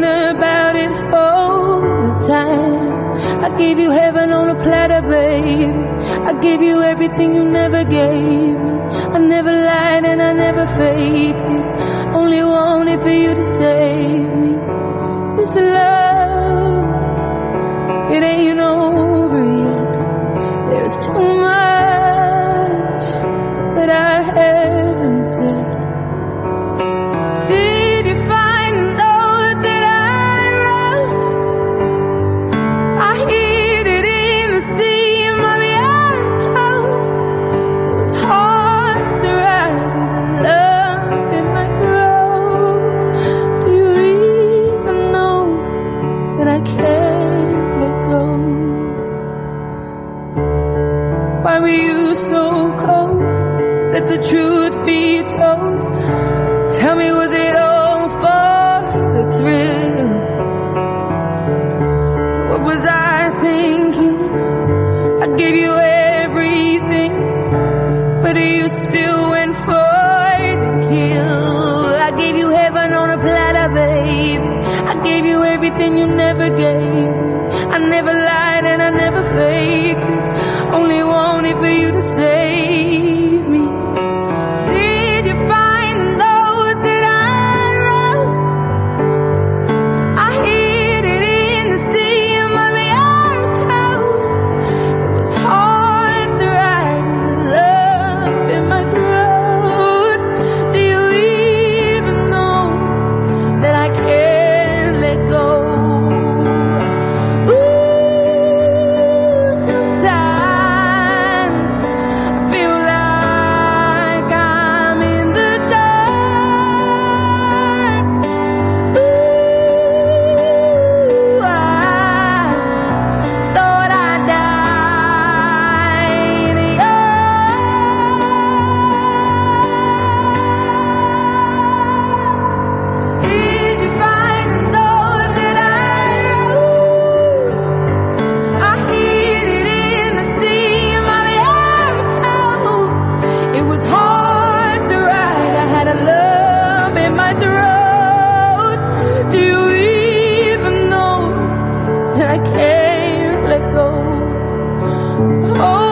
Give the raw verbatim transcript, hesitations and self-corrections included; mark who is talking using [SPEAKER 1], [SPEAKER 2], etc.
[SPEAKER 1] thinking about it all the time. I gave you heaven on a platter, baby. I gave you everything you never gave me. I never lied and I never faked it. Only wanted for you to save me. This love, it ain't over yet. There's too much that I haven't said. Did you find those that I love? I hid it in the seam of your coat. It was hard to write with the love in my throat. Do you even know that I can't let go? Why were you so cold? Let the truth be told. Tell me, was it all for the thrill? What was I thinking? I gave you everything, but you still went for the kill. I gave you heaven on a platter, babe. I gave you everything you never gave. I never lied and I never faked it. Only wanted for you to save me. Did you find those that I wrote? I hid it in the seam of your coat. It was hard to write with love in my throat. Do you even know that I can't let go? Ooh, sometimes I feel like I'm in the dark. Ooh, I thought I'd die in your arms. Did you find the note that I wrote? I hid it in the seam of your coat. It was hard to write. I had a lump in my throat. Do you even know that I can't let go? Oh.